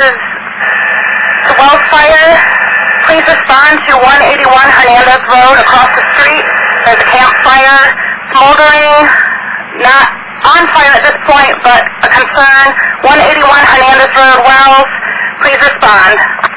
is the Wells fire. Please respond to 181 Hernandez Road across the street. There's a campfire smoldering, not on fire at this point, but a concern. 181 Hernandez Road, Wells. Please respond.